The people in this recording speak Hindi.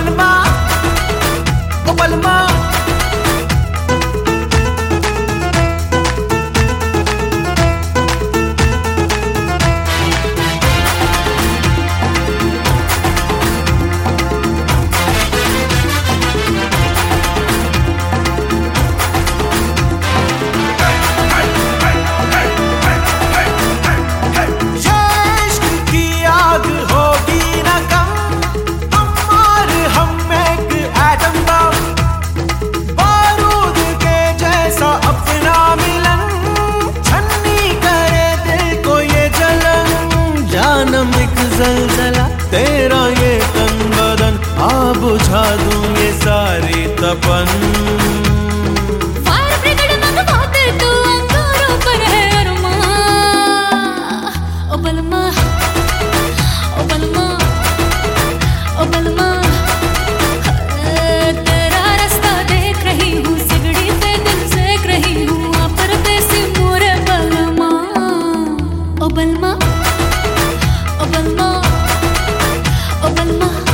बलमा, ओ बलमा। जलजला तेरा ये तन बदन, आ बुझा दूं ये सारी तपन। फायर ब्रिगेड मंगवा दे तू, अंगारों पर है अरमां। ओ बलमा, ओ बलमा, ओ बलमा। तेरा रास्ता देख रही हूँ, सिगड़ी पे दिल सेक रही हूँ, आ परदेसी मोरे बलमा। ओ बलमा, ओ बलमा, ओ बलमा।